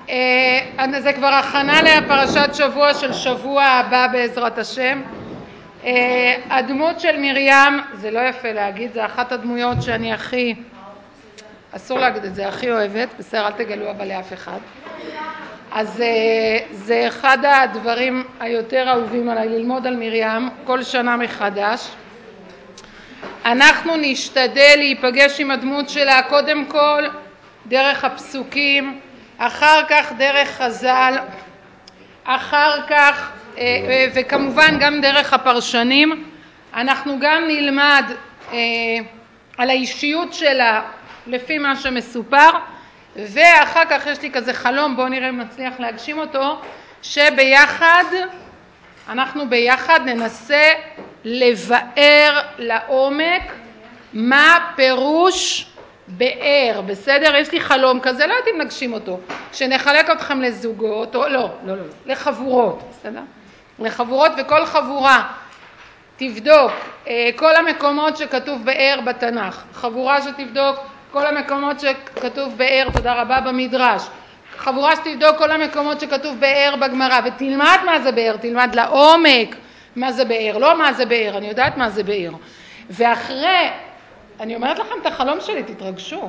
זה כבר הכנה לפרשת שבוע של שבוע הבא בעזרת השם. הדמות של מרים, זה לא יפה להגיד, זה אחת הדמויות שאני הכי, אסור להגיד את זה, הכי אוהבת, בסדר, אל תגלו אבל לאף אחד. אז זה אחד הדברים היותר אהובים עליי, ללמוד על מרים כל שנה מחדש. אנחנו נשתדל להיפגש עם הדמות שלה קודם כל דרך הפסוקים, אחר כך דרך חז"ל, אחר כך וכמובן גם דרך הפרשנים. אנחנו גם נלמד על האישיות שלה לפי מה שמסופר, ואחר כך יש לי כזה חלום, בואו נראה אם נצליח להגשים אותו, שביחד אנחנו ביחד ננסה לבאר לעומק מה פירוש באר. בסדר? יש לי חלום כזה, לא יודעת אם נגשים אותו, שנחלק אתכם לזוגות, או לא, לחבורות, בסדר? לחבורות, וכל חבורה תבדוק כל המקומות שכתוב באר בתנ"ך, חבורה שתבדוק כל המקומות שכתוב באר, תודה רבה, במדרש, חבורה שתבדוק כל המקומות שכתוב באר בגמרא, ותלמד מה זה באר, תלמד לעומק מה זה באר, לא מה זה באר, אני יודעת מה זה באר. ואחרי, אני אומרת לכם את החלום שלי, תתרגשו.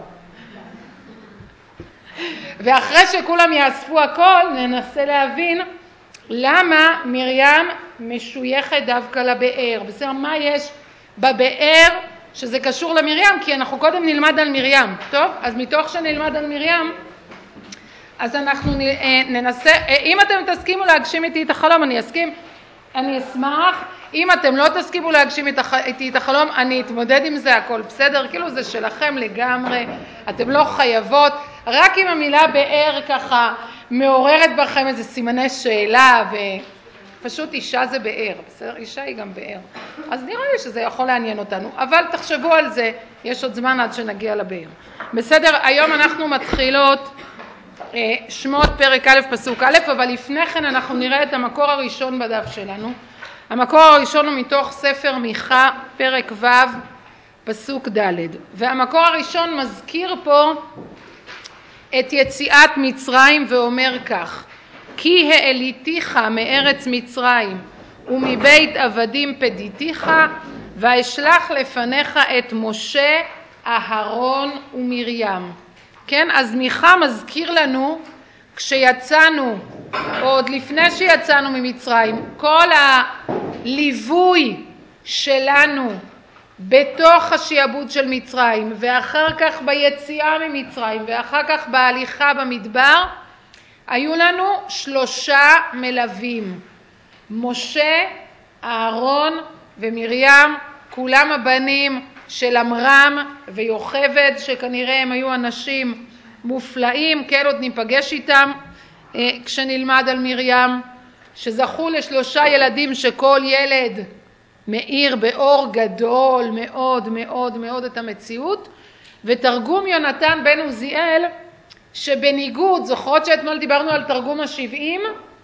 ואחרי שכולם יאספו הכל, ננסה להבין למה מרים משויכת דווקא לבאר. בסדר, מה יש בבאר שזה קשור למרים? כי אנחנו קודם נלמד על מרים. טוב, אז מתוך שנלמד על מרים, אז אנחנו ננסה, אם אתם תסכימו להגשים איתי את החלום, אני אסכים, אני אשמח. אם אתם לא תסכימו להגשים איתי את החלום, אני אתמודד עם זה, הכל בסדר, כאילו זה שלכם לגמרי, אתם לא חייבות. רק אם המילה באר ככה מעוררת בכם איזה סימני שאלה, ופשוט אישה זה באר, בסדר? אישה היא גם באר. אז נראה לי שזה יכול לעניין אותנו, אבל תחשבו על זה, יש עוד זמן עד שנגיע לבאר. בסדר, היום אנחנו מתחילות שמות פרק א' פסוק א', אבל לפני כן אנחנו נראה את המקור הראשון בדף שלנו. המקור הראשון הוא מתוך ספר מיכה פרק ו' פסוק ד', והמקור הראשון מזכיר פה את יציאת מצרים ואומר כך: כי העליתיך מארץ מצרים ומבית עבדים פדיתיך, ואשלח לפניך את משה, אהרון ומרים. כן, אז מיכה מזכיר לנו כשיצאנו, עוד לפני שיצאנו ממצרים, כל הליווי שלנו בתוך השיעבוד של מצרים, ואחר כך ביציאה ממצרים, ואחר כך בהליכה במדבר, היו לנו 3 מלווים: משה, אהרון ומרים, כולם הבנים של עמרם ויוכבד, שכנראה הם היו אנשים מופלאים, כן, עוד ניפגש איתם כשנלמד על מרים, שזכו ל3 ילדים שכל ילד מאיר באור גדול מאוד מאוד מאוד את המציאות. ותרגום יונתן בן עוזיאל, שבניגוד, זוכרות שאתמול דיברנו על תרגום ה-70?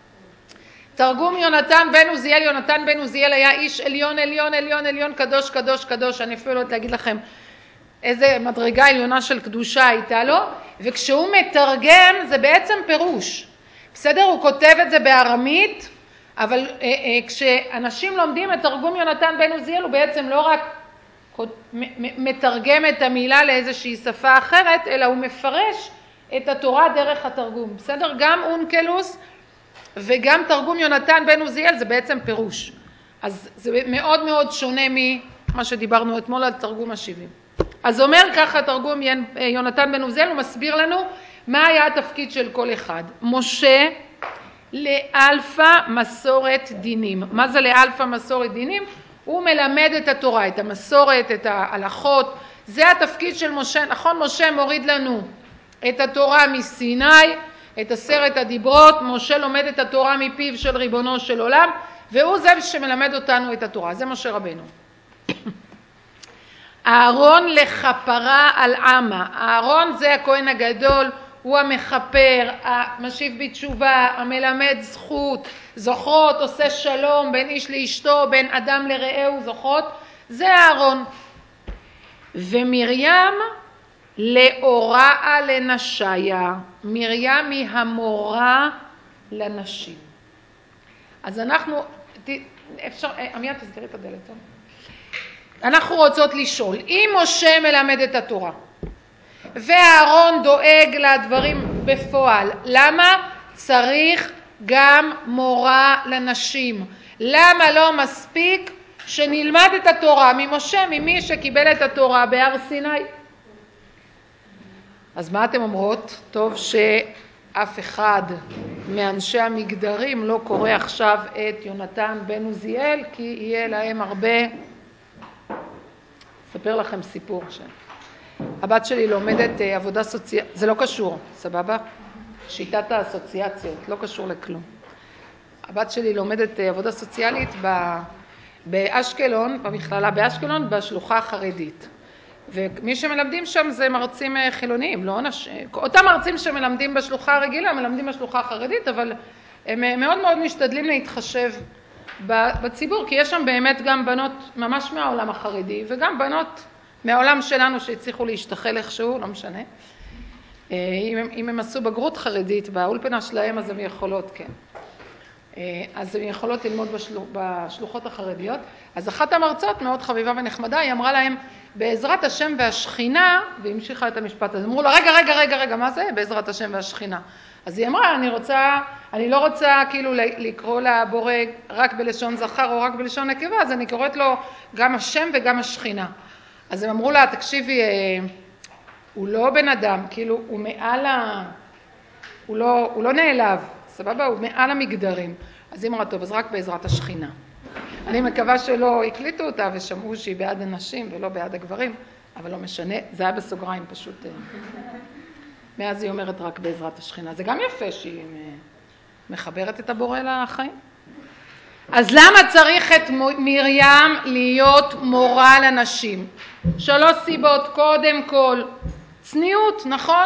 תרגום יונתן בן עוזיאל היה איש עליון עליון עליון עליון, קדוש קדוש קדוש, אני אפילו לא יודעת להגיד לכם איזה מדרגה עליונה של קדושה הייתה לו, וכשהוא מתרגם זה בעצם פירוש, בסדר? הוא כותב את זה בארמית, אבל כשאנשים לומדים את תרגום יונתן בן עוזיאל, הוא בעצם לא רק מתרגם את המילה לאיזושהי שפה אחרת, אלא הוא מפרש את התורה דרך התרגום, בסדר? גם אונקלוס וגם תרגום יונתן בן עוזיאל זה בעצם פירוש, אז זה מאוד מאוד שונה ממה שדיברנו אתמול על תרגום ה-70. אז אומר ככה תרגום יונתן בן עוזיאל, הוא מסביר לנו מה היה התפקיד של כל אחד. משה לאלפא מסורת דינים. מה זה לאלפא מסורת דינים? הוא מלמד את התורה, את המסורת, את ההלכות, זה התפקיד של משה. נכון, משה מוריד לנו את התורה מסיני, את 10 הדיברות, משה לומד את התורה מפיו של ריבונו של עולם, והוא זה שמלמד אותנו את התורה, זה משה רבנו. אהרון לכפרה על עמה. אהרון זה הכהן הגדול, הוא המכפר, המשיב בתשובה, המלמד זכות, זוכרות, עושה שלום בין איש לאשתו, בין אדם לרעהו, זוכרות? זה אהרון. ומרים לאוראה לנשיה. מרים היא המורה לנשים. אז אנחנו, אפשר, עמיה תסגרי את הדלת. אנחנו רוצות לשאול, אם משה מלמד את התורה, ואהרון דואג לדברים בפועל, למה צריך גם מורה לנשים? למה לא מספיק שנלמד את התורה ממשה, ממי שקיבל את התורה בהר סיני? אז מה אתם אומרות? טוב שאף אחד מאנשי המגדרים לא קורא עכשיו את יונתן בן עוזיאל, כי יהיה להם הרבה. אספר לכם סיפור הבת שלי לומדת עבודה סוציאלית, זה לא קשור, סבבה? שיטת האסוציאציות, לא קשור לכלום. הבת שלי לומדת עבודה סוציאלית באשקלון, במכללה באשקלון, בשלוחה החרדית. ומי שמלמדים שם זה מרצים חילוניים, לא אותם מרצים שמלמדים בשלוחה הרגילה, מלמדים בשלוחה החרדית, אבל הם מאוד מאוד משתדלים להתחשב בציבור, כי יש שם באמת גם בנות ממש מהעולם החרדי, וגם בנות מהעולם שלנו שהצליחו להשתחל איכשהו, לא משנה. אם הם עשו בגרות חרדית באולפנה שלהם, אז הם יכולות, כן. אז הם יכולות ללמוד בשלוחות החרדיות. אז אחת המרצות מאוד חביבה ונחמדה, היא אמרה להם, בעזרת השם והשכינה, והמשיכה את המשפט הזה, אמרו לה, רגע, מה זה? בעזרת השם והשכינה. אז היא אמרה, אני לא רוצה כאילו לקרוא לבורא רק בלשון זכר או רק בלשון נקבה, אז אני קוראת לו גם השם וגם השכינה. אז הם אמרו לה, תקשיבי, הוא לא בן אדם, כאילו הוא מעל הוא לא נעלב, סבבה? הוא מעל המגדרים. אז היא אמרה, טוב, אז רק בעזרת השכינה. אני מקווה שלא הקליטו אותה ושמעו שהיא בעד הנשים ולא בעד הגברים, אבל לא משנה, זה היה בסוגריים פשוט. מאז היא אומרת רק בעזרת השכינה. זה גם יפה שהיא מחברת את הבורא לחיים. אז למה צריך את מרים להיות מורה לנשים? 3 סיבות. קודם כל, צניעות, נכון?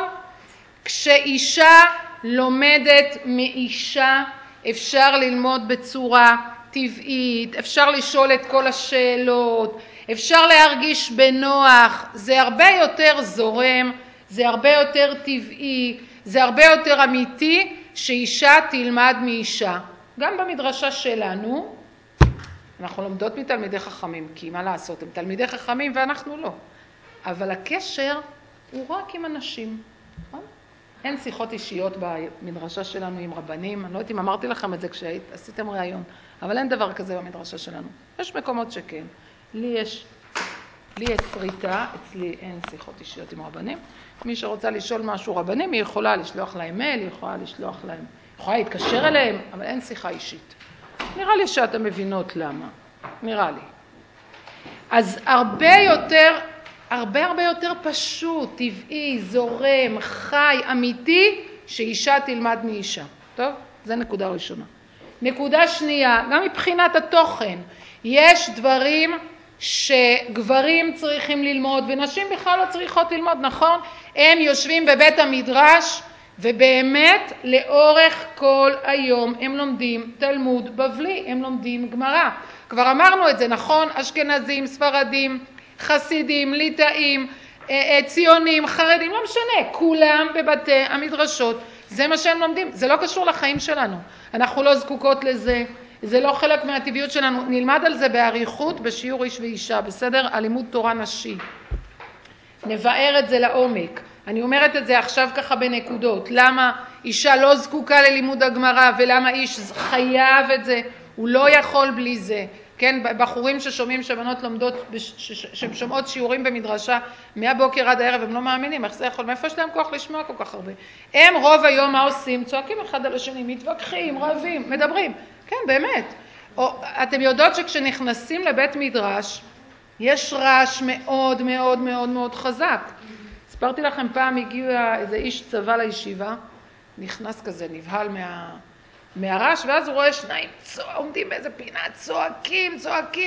כשאישה לומדת מאישה, אפשר ללמוד בצורה טבעית, אפשר לשאול את כל השאלות, אפשר להרגיש בנוח, זה הרבה יותר זורם, זה הרבה יותר טבעי, זה הרבה יותר אמיתי שאישה תלמד מאישה. גם במדרשה שלנו, אנחנו לומדות מתלמידי חכמים, כי מה לעשות, הם תלמידי חכמים ואנחנו לא. אבל הקשר הוא רק עם אנשים. אין שיחות אישיות במדרשה שלנו עם רבנים, אני לא יודעת אם אמרתי לכם את זה כשעשיתם ראיון, אבל אין דבר כזה במדרשה שלנו. יש מקומות שכן. לי יש שריטה, אצלי אין שיחות אישיות עם רבנים. מי שרוצה לשאול משהו רבנים, היא יכולה לשלוח להם מייל, היא יכולה לשלוח להם, יכולה להתקשר אליהם, אבל אין שיחה אישית. נראה לי שאתם מבינות למה. נראה לי. אז הרבה יותר פשוט, טבעי, זורם, חי, אמיתי, שאישה תלמד מאישה. טוב? זה נקודה ראשונה. נקודה שנייה, גם מבחינת התוכן, יש דברים שגברים צריכים ללמוד ונשים בכלל לא צריכות ללמוד, נכון? הם יושבים בבית המדרש ובאמת לאורך כל היום הם לומדים תלמוד בבלי, הם לומדים גמרא. כבר אמרנו את זה, נכון? אשכנזים, ספרדים, חסידים, ליטאים, ציונים, חרדים, לא משנה, כולם בבתי המדרשות, זה מה שהם לומדים, זה לא קשור לחיים שלנו, אנחנו לא זקוקות לזה, זה לא חלק מהטבעיות שלנו, נלמד על זה באריכות בשיעור איש ואישה, בסדר? הלימוד תורה נשי. נבאר את זה לעומק. אני אומרת את זה עכשיו ככה בנקודות. למה אישה לא זקוקה ללימוד הגמרא ולמה איש חייב את זה? הוא לא יכול בלי זה. כן, בחורים ששומעים שבנות לומדות, ששומעות שיעורים במדרשה מהבוקר עד הערב, הם לא מאמינים, איך זה יכול? מאיפה יש להם כוח לשמוע כל כך הרבה? הם רוב היום מה עושים? צועקים אחד על השני, מתווכחים, רבים, מדברים. כן, באמת. אתם יודעות שכשנכנסים לבית מדרש, יש רעש מאוד מאוד מאוד מאוד חזק. הסברתי לכם פעם, הגיע איזה איש צבא לישיבה, נכנס כזה, נבהל מהרעש, ואז הוא רואה שניים עומדים באיזה פינה, צועקים.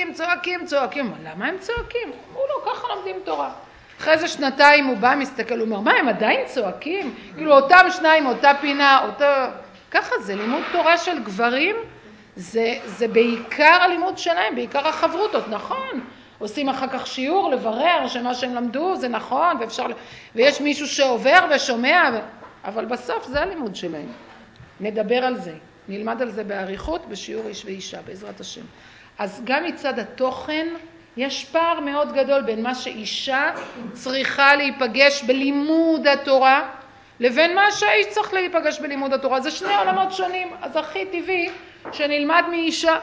למה הם צועקים? אמרו לו, ככה לומדים תורה. אחרי זה 2 הוא בא, מסתכל, הוא אומר, מה, הם עדיין צועקים? כאילו, אותם 2, אותה פינה, ככה זה, לימוד תורה של גברים, זה בעיקר הלימוד שלהם, בעיקר החברותות, נכון? עושים אחר כך שיעור לברר שמה שהם למדו זה נכון, ויש מישהו שעובר ושומע, אבל בסוף זה הלימוד שלהם. נדבר על זה, נלמד על זה בעריכות בשיעור איש ואישה, בעזרת השם. אז גם מצד התוכן יש פער מאוד גדול בין מה שאישה צריכה להיפגש בלימוד התורה, לבין מה שהאיש צריך להיפגש בלימוד התורה. זה שני עולמות שונים, אז הכי טבעי שנלמד מאישה.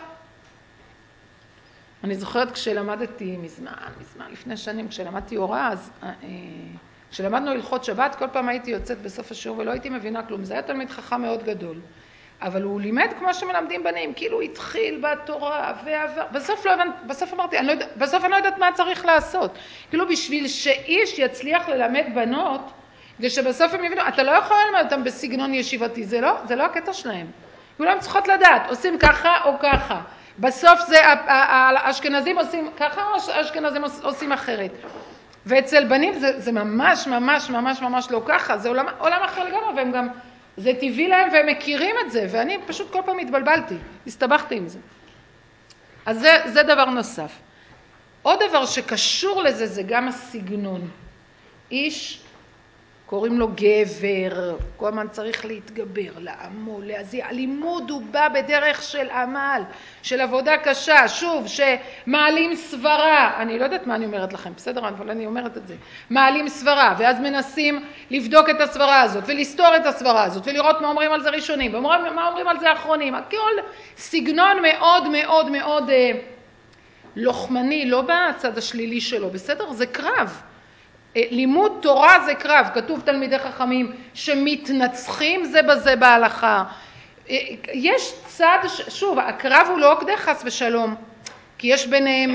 אני זוכרת כשלמדתי מזמן, לפני שנים, כשלמדתי הוראה, אז כשלמדנו הלכות שבת, כל פעם הייתי יוצאת בסוף השיעור ולא הייתי מבינה כלום. זה היה תלמיד חכם מאוד גדול. אבל הוא לימד כמו שמלמדים בנים, כאילו הוא התחיל בתורה ועבר. בסוף אמרתי, בסוף אני לא יודעת מה צריך לעשות. כאילו בשביל שאיש יצליח ללמד בנות, ושבסוף הם יבינו, אתה לא יכול ללמד אותם בסגנון ישיבתי, זה לא הקטע שלהם. כולם צריכות לדעת, עושים ככה או ככה. בסוף זה, האשכנזים עושים ככה או האשכנזים עושים אחרת. ואצל בנים זה ממש ממש ממש ממש לא ככה, זה עולם אחר לגמרי, והם גם, זה טבעי להם והם מכירים את זה, ואני פשוט כל פעם התבלבלתי, הסתבכתי עם זה. אז זה דבר נוסף. עוד דבר שקשור לזה זה גם הסגנון. איש, קוראים לו גבר, כל הזמן צריך להתגבר, לעמול, להזיע. הלימוד הוא בא בדרך של עמל, של עבודה קשה, שוב, שמעלים סברה, אני לא יודעת מה אני אומרת לכם, בסדר, אבל אני אומרת את זה, מעלים סברה, ואז מנסים לבדוק את הסברה הזאת, ולסתור את הסברה הזאת, ולראות מה אומרים על זה ראשונים, ומה אומרים על זה אחרונים, הכל סגנון מאוד מאוד מאוד לוחמני, לא בצד השלילי שלו, בסדר? זה קרב. לימוד תורה זה קרב, כתוב תלמידי חכמים שמתנצחים זה בזה בהלכה. יש צד, שוב, הקרב הוא לא כדי חס ושלום, כי יש ביניהם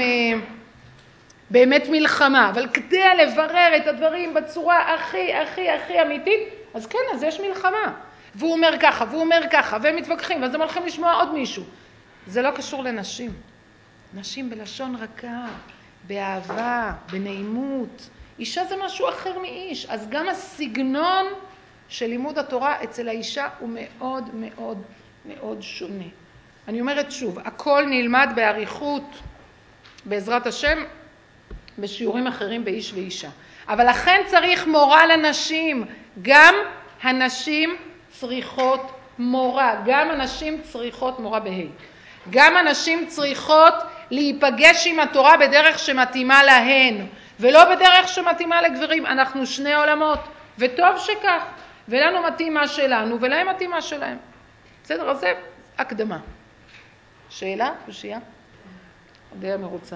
באמת מלחמה, אבל כדי לברר את הדברים בצורה הכי אמיתית, אז כן, אז יש מלחמה. והוא אומר ככה, והוא אומר ככה, והם מתווכחים, ואז הם הולכים לשמוע עוד מישהו. זה לא קשור לנשים. נשים בלשון רכה, באהבה, בנעימות. אישה זה משהו אחר מאיש, אז גם הסגנון של לימוד התורה אצל האישה הוא מאוד מאוד מאוד שונה. אני אומרת שוב, הכל נלמד בעריכות, בעזרת השם, בשיעורים אחרים באיש ואישה. אבל לכן צריך מורה לנשים, גם הנשים צריכות מורה, גם הנשים צריכות מורה בהי. גם הנשים צריכות להיפגש עם התורה בדרך שמתאימה להן, ולא בדרך שמתאימה לגברים. אנחנו שני עולמות, וטוב שכך. ולנו מתאים מה שלנו, ולהם מתאים מה שלהם. בסדר, אז זה הקדמה. שאלה? קושיה? די מרוצה.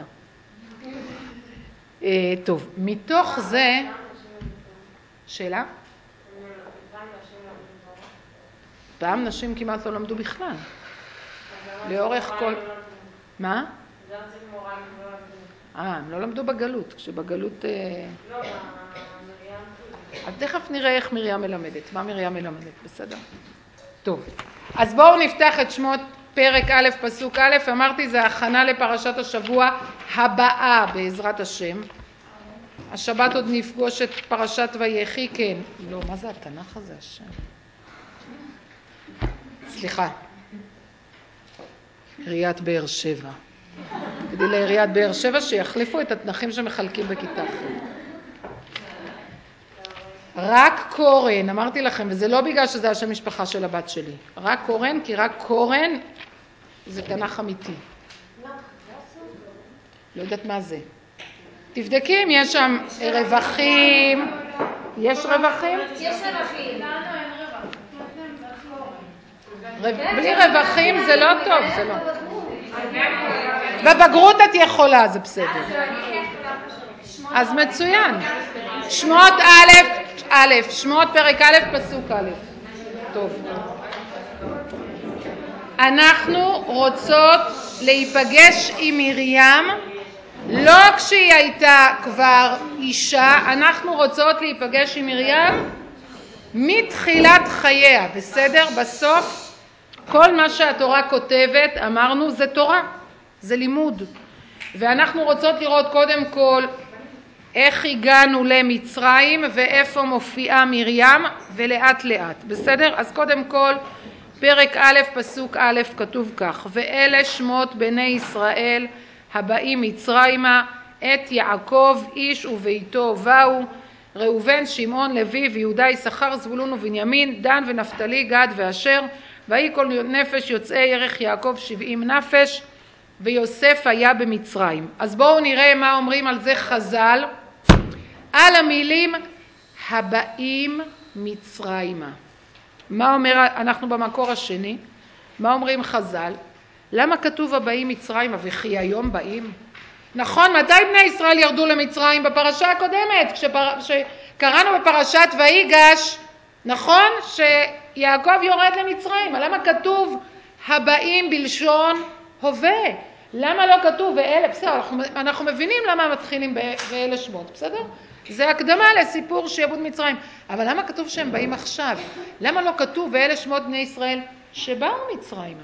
טוב, מתוך זה... שאלה? פעם נשים כמעט לא למדו בכלל. לאורך כל... מה? הם לא למדו בגלות, כשבגלות... לא, מרים. אז תכף נראה איך מרים מלמדת, מה מרים מלמדת, בסדר? טוב, אז בואו נפתח את שמות פרק א' פסוק א', אמרתי זה הכנה לפרשת השבוע הבאה בעזרת השם. השבת עוד נפגוש את פרשת ויחי, כן. לא, מה זה התנ"ך הזה, השם? סליחה. עיריית באר שבע. כדי לעיריית באר שבע שיחליפו את התנ"כים שמחלקים בכיתה. רק קורן, אמרתי לכם, וזה לא בגלל שזה השם משפחה של הבת שלי. רק קורן, כי רק קורן זה תנ"ך אמיתי. לא יודעת מה זה. תבדקי אם יש שם רווחים. יש רווחים? יש רווחים. בלי רווחים זה לא טוב, זה לא. בבגרות את יכולה, זה בסדר. אז מצוין. שמות א', שמות פרק א', פסוק א'. טוב. אנחנו רוצות להיפגש עם מרים, לא כשהיא הייתה כבר אישה, אנחנו רוצות להיפגש עם מרים מתחילת חייה, בסדר? בסוף כל מה שהתורה כותבת, אמרנו, זה תורה, זה לימוד. ואנחנו רוצות לראות קודם כל איך הגענו למצרים ואיפה מופיעה מרים, ולאט לאט, בסדר? אז קודם כל פרק א' פסוק א' כתוב כך: ואלה שמות בני ישראל הבאים מצרימה את יעקב איש וביתו באו, ראובן, שמעון, לוי ויהודה, יששכר, זבולון ובנימין, דן ונפתלי, גד ואשר, ויהי כל נפש יוצאי ירך יעקב 70 נפש, ויוסף היה במצרים. אז בואו נראה מה אומרים על זה חז"ל, על המילים הבאים מצרימה. מה אומר, אנחנו במקור השני, מה אומרים חז"ל? למה כתוב הבאים מצרימה וכי היום באים? נכון, מתי בני ישראל ירדו למצרים? בפרשה הקודמת, כשקראנו בפרשת ויגש, נכון שיעקב יורד למצרים. למה כתוב הבאים בלשון הווה? למה לא כתוב ואלה? בסדר, אנחנו מבינים למה מתחילים ואלה שמות, בסדר? זה הקדמה לסיפור שיעבוד מצרים. אבל למה כתוב שהם באים עכשיו? למה לא כתוב ואלה שמות בני ישראל שבאו מצרימה?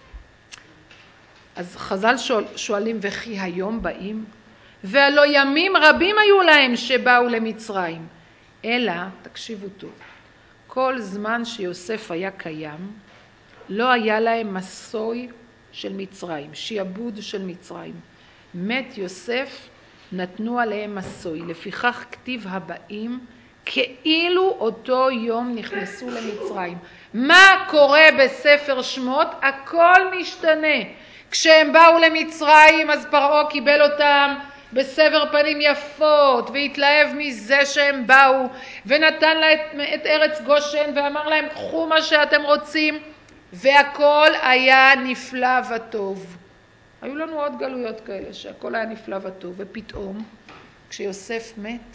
אז חז"ל שואלים וכי היום באים? והלא ימים רבים היו להם שבאו למצרים. אלא, תקשיבו טוב, כל זמן שיוסף היה קיים, לא היה להם מסוי של מצרים, שיעבוד של מצרים. מת יוסף, נתנו עליהם מסוי. לפיכך כתיב הבאים, כאילו אותו יום נכנסו למצרים. מה קורה בספר שמות? הכל משתנה. כשהם באו למצרים, אז פרעה קיבל אותם בסבר פנים יפות, והתלהב מזה שהם באו, ונתן לה את ארץ גושן, ואמר להם, קחו מה שאתם רוצים, והכל היה נפלא וטוב. היו לנו עוד גלויות כאלה, שהכל היה נפלא וטוב, ופתאום, כשיוסף מת,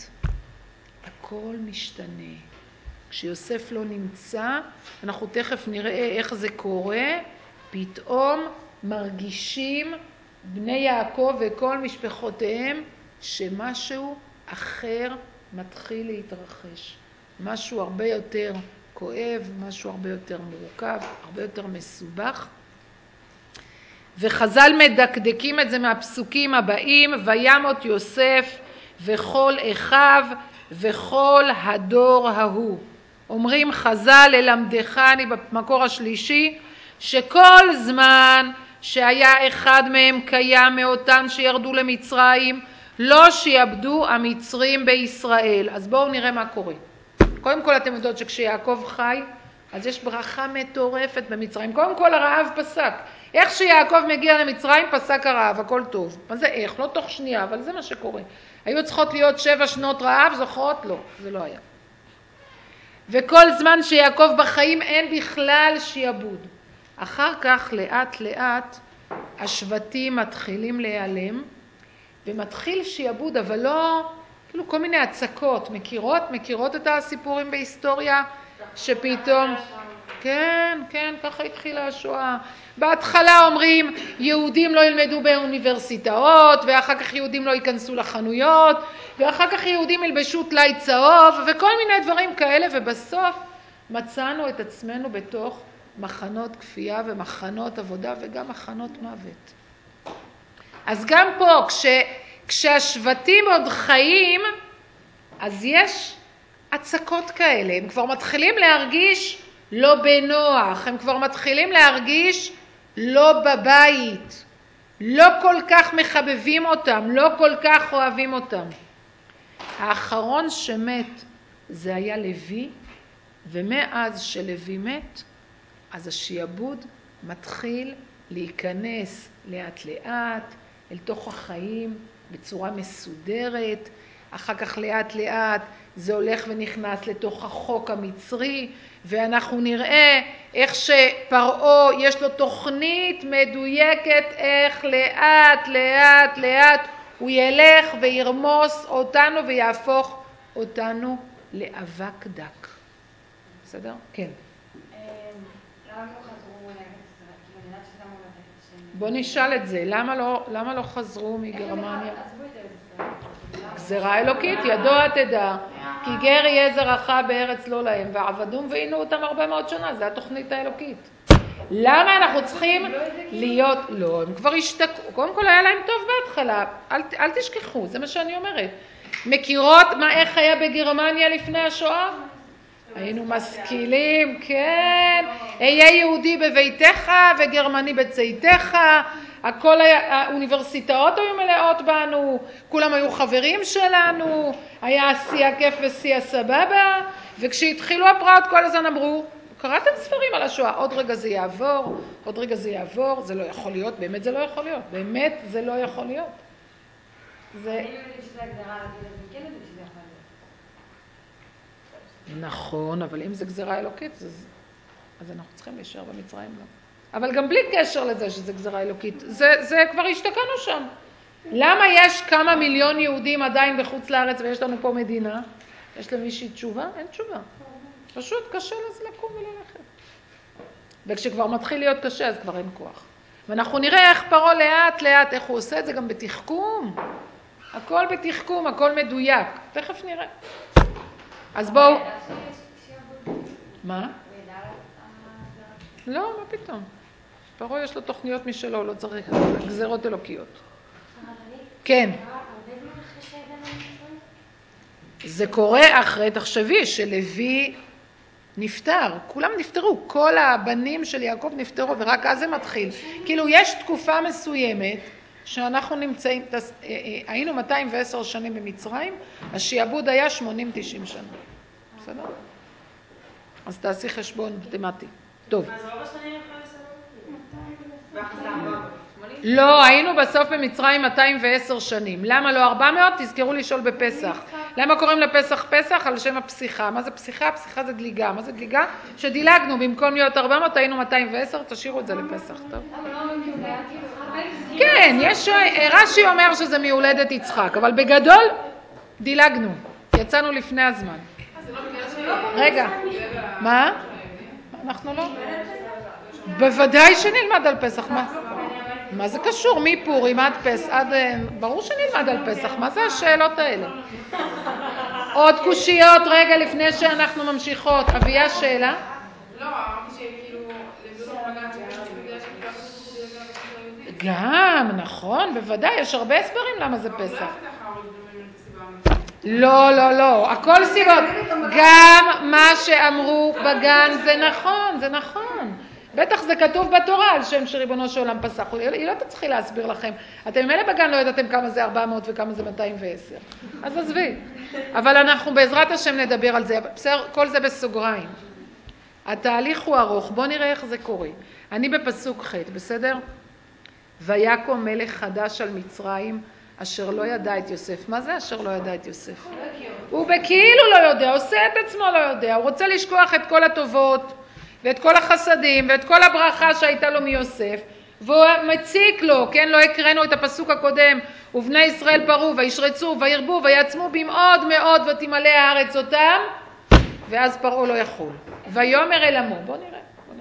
הכל משתנה. כשיוסף לא נמצא, אנחנו תכף נראה איך זה קורה, פתאום מרגישים בני יעקב וכל משפחותיהם שמשהו אחר מתחיל להתרחש. משהו הרבה יותר כואב, משהו הרבה יותר מורכב, הרבה יותר מסובך. וחז"ל מדקדקים את זה מהפסוקים הבאים, וימות יוסף וכל אחיו וכל הדור ההוא. אומרים חז"ל, ללמדך, אני במקור השלישי, שכל זמן שהיה אחד מהם קיים מאותן שירדו למצרים, לא שיעבדו המצרים בישראל. אז בואו נראה מה קורה. קודם כל אתם יודעות שכשיעקב חי, אז יש ברכה מטורפת במצרים. קודם כל הרעב פסק. איך שיעקב מגיע למצרים פסק הרעב, הכל טוב. מה זה איך? לא תוך שנייה, אבל זה מה שקורה. היו צריכות להיות 7 שנות רעב, זוכרות? לא, זה לא היה. וכל זמן שיעקב בחיים אין בכלל שיעבוד. אחר כך לאט לאט השבטים מתחילים להיעלם, ומתחיל שיעבוד, אבל לא, כאילו כל מיני הצקות. מכירות את הסיפורים בהיסטוריה? שפתאום, כן, ככה התחילה השואה. בהתחלה אומרים, יהודים לא ילמדו באוניברסיטאות, ואחר כך יהודים לא ייכנסו לחנויות, ואחר כך יהודים ילבשו טלאי צהוב, וכל מיני דברים כאלה, ובסוף מצאנו את עצמנו בתוך מחנות כפייה ומחנות עבודה וגם מחנות מוות. אז גם פה, כשהשבטים עוד חיים, אז יש הצקות כאלה. הם כבר מתחילים להרגיש לא בנוח, הם כבר מתחילים להרגיש לא בבית, לא כל כך מחבבים אותם, לא כל כך אוהבים אותם. האחרון שמת זה היה לוי, ומאז שלוי מת, אז השיעבוד מתחיל להיכנס לאט לאט אל תוך החיים בצורה מסודרת. אחר כך לאט לאט זה הולך ונכנס לתוך החוק המצרי, ואנחנו נראה איך שפרעה יש לו תוכנית מדויקת איך לאט לאט לאט הוא ילך וירמוס אותנו ויהפוך אותנו לאבק דק. בסדר? כן. בוא נשאל את זה, למה לא חזרו מגרמניה? גזרה אלוקית, ידוע תדע, כי גר יהיה זרעך בארץ לא להם, ועבדום ועינו אותם 400 שנה, זה התוכנית האלוקית. למה אנחנו צריכים להיות, לא, הם כבר השתקעו, קודם כל היה להם טוב בהתחלה, אל תשכחו, זה מה שאני אומרת. מכירות איך היה בגרמניה לפני השואה? היינו משכילים, כן. היה יהודי בביתך וגרמני בצאתך. הכל האוניברסיטאות היו מלאות בנו, כולם היו חברים שלנו, היה שיא הכיף ושיא הסבבה, וכשהתחילו הפרעות כל הזמן אמרו, קראתם ספרים על השואה, עוד רגע זה יעבור, עוד רגע זה יעבור, זה לא יכול להיות, באמת זה לא יכול להיות, באמת זה לא יכול להיות. נכון, אבל אם זה גזירה אלוקית, אז אנחנו צריכים להישאר במצרים לא. אבל גם בלי קשר לזה שזה גזירה אלוקית, זה כבר השתקענו שם. למה יש כמה מיליון יהודים עדיין בחוץ לארץ ויש לנו פה מדינה? יש למישהי תשובה? אין תשובה. פשוט קשה לזה לקום וללכת. וכשכבר מתחיל להיות קשה אז כבר אין כוח. ואנחנו נראה איך פרעה לאט לאט, איך הוא עושה את זה גם בתחכום. הכל בתחכום, הכל מדויק. תכף נראה. אז בואו... מה? לא, מה פתאום? פרעה יש לו תוכניות משלו, לא צריך גזירות אלוקיות. כן. זה קורה אחרי, תחשבי, שלוי נפטר, כולם נפטרו, כל הבנים של יעקב נפטרו, ורק אז זה מתחיל. כאילו יש תקופה מסוימת שאנחנו נמצאים, היינו 210 שנים במצרים, השעבוד היה 80-90 שנה. בסדר? אז תעשי חשבון מתמטי. טוב. אז רוב השנים יכולים לסדר? לא, היינו בסוף במצרים 210 שנים. למה לא 400? תזכרו לשאול בפסח. למה קוראים לפסח פסח? על שם הפסיכה. מה זה פסיכה? פסיכה זה דליגה. מה זה דליגה? שדילגנו, במקום להיות 400 היינו 210, תשאירו את זה לפסח, טוב? כן, רש"י אומר שזה מיולדת יצחק, אבל בגדול דילגנו. יצאנו לפני הזמן. רגע, מה? אנחנו לא? בוודאי שנלמד על פסח, מה זה קשור? מפורים עד פסח, ברור שנלמד על פסח, מה זה השאלות האלה? עוד קושיות, רגע, לפני שאנחנו ממשיכות. אביה, שאלה? לא, אמרתי שכאילו, לבדוק בגן שפסח בגלל שכאילו הפסח הוא דילגה בפסח היהודי. גם, נכון, בוודאי, יש הרבה הסברים למה זה פסח. לא ככה עוד דומים את הסיבה האמיתית. לא, הכל סיבות. גם מה שאמרו בגן זה נכון, זה נכון. בטח זה כתוב בתורה על שם שריבונו של עולם פסח. היא לא תצטרכי להסביר לכם. אתם מלא בגן לא ידעתם כמה זה 400 וכמה זה 210. אז עזבי. אבל אנחנו בעזרת השם נדבר על זה. בסדר, כל זה בסוגריים. התהליך הוא ארוך. בואו נראה איך זה קורה. אני בפסוק ח', בסדר? ויקום מלך חדש על מצרים, אשר לא ידע את יוסף. מה זה אשר לא ידע את יוסף? הוא בכאילו לא יודע, עושה את עצמו לא יודע. הוא רוצה לשכוח את כל הטובות ואת כל החסדים ואת כל הברכה שהייתה לו מיוסף. והוא מציק לו, כן? לא הקראנו את הפסוק הקודם. ובני ישראל פרו וישרצו וירבו ויעצמו במאוד מאוד ותמלא הארץ אותם. ואז פרעה לא יכול. ויאמר אל עמו. בוא נראה.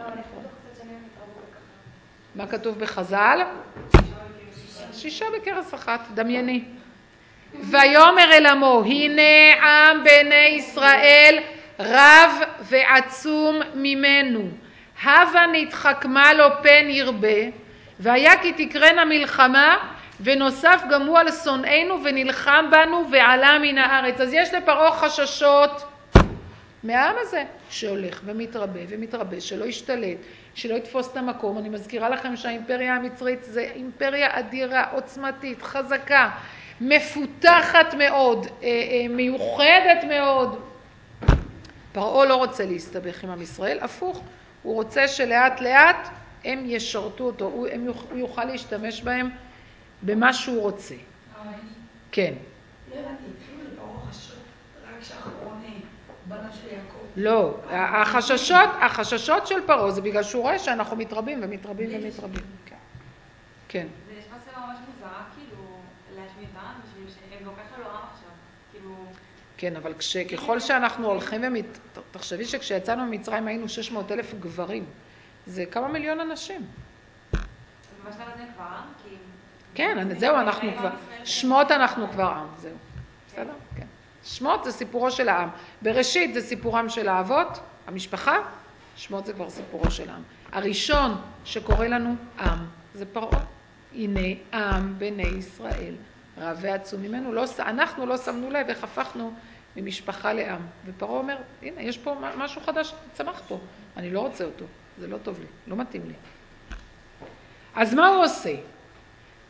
מה כתוב בחז"ל? 6 בכרס אחת, דמייני. ויאמר אל עמו, הנה עם בני ישראל רב ועצום ממנו, הבה נתחכמה לו פן ירבה, והיה כי תקרנה מלחמה, ונוסף גם הוא על שונאינו ונלחם בנו ועלה מן הארץ. אז יש לפרעה חששות מהעם הזה שהולך ומתרבה, שלא ישתלט, שלא יתפוס את המקום. אני מזכירה לכם שהאימפריה המצרית זה אימפריה אדירה, עוצמתית, חזקה, מפותחת מאוד, מיוחדת מאוד. פרעה לא רוצה להסתבך עם עם ישראל, הפוך, הוא רוצה שלאט לאט הם ישרתו אותו, הוא יוכל להשתמש בהם במה שהוא רוצה. כן. לא הבנתי, התחילו לפרעה חששות רק שאחרון בנה של יעקב. לא, החששות של פרעה זה בגלל שהוא רואה שאנחנו מתרבים ומתרבים. כן. זה נשמע סבבה ממש מוזרה, כאילו, להשמיד את העם, בשביל שהם לא ככה לא עם עכשיו, כאילו... כן, אבל ככל שאנחנו הולכים תחשבי שכשיצאנו ממצרים היינו 600,000 גברים, זה כמה מיליון אנשים. אז בשלב הזה כבר עם, כי... כן, זהו, אנחנו כבר, שמות אנחנו כבר עם, זהו. בסדר? כן. שמות זה סיפורו של העם. בראשית זה סיפורם של האבות, המשפחה, שמות זה כבר סיפורו של העם. הראשון שקורא לנו עם, זה פרעה. הנה עם בני ישראל, רב ועצום ממנו. אנחנו לא שמנו לב איך הפכנו ממשפחה לעם. ופרעה אומר, הנה, יש פה משהו חדש, צמח פה. אני לא רוצה אותו, זה לא טוב לי, לא מתאים לי. אז מה הוא עושה?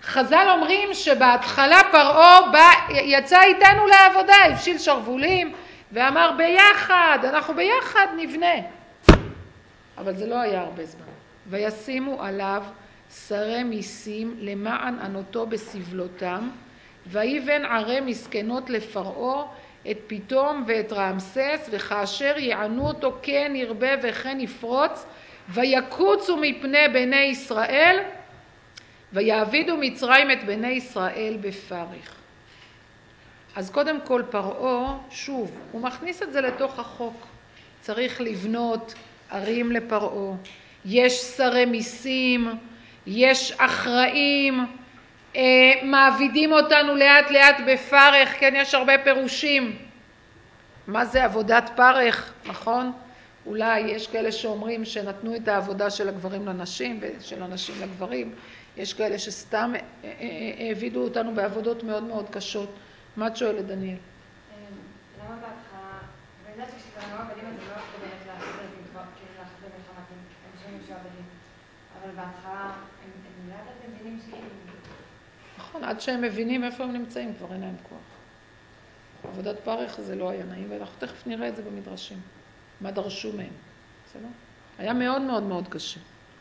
חז"ל אומרים שבהתחלה פרעה יצא איתנו לעבודה, הבשיל שרוולים ואמר ביחד, אנחנו ביחד נבנה. אבל זה לא היה הרבה זמן. וישימו עליו שרי מיסים למען ענותו בסבלותם, ויבן ערי מסכנות לפרעה את פתאום ואת רעמסס, וכאשר יענו אותו כן ירבה וכן יפרוץ, ויקוצו מפני בני ישראל, ויעבידו מצרים את בני ישראל בפרך. אז קודם כל פרעה, שוב, הוא מכניס את זה לתוך החוק. צריך לבנות ערים לפרעה, יש שרי מיסים, יש אחראים, מעבידים אותנו לאט לאט בפרך, כן, יש הרבה פירושים. מה זה עבודת פרך, נכון? אולי יש כאלה שאומרים שנתנו את העבודה של הגברים לנשים ושל הנשים לגברים. יש כאלה שסתם העבידו אותנו בעבודות מאוד מאוד קשות. מה את שואלת, דניאל? למה בהתחלה, ואני יודעת שכשזה נורא עבדים אז זה לא יכול באמת לעשות את זה כאילו לעשות במלחמת אנשים משועבדים. אבל בהתחלה הם לאט לאט מבינים שכאילו... נכון, עד שהם מבינים איפה הם נמצאים כבר אין להם כוח. עבודת פרך זה לא היה נעים, ואנחנו תכף נראה את זה במדרשים. מה דרשו מהם, בסדר? היה מאוד מאוד מאוד קשה.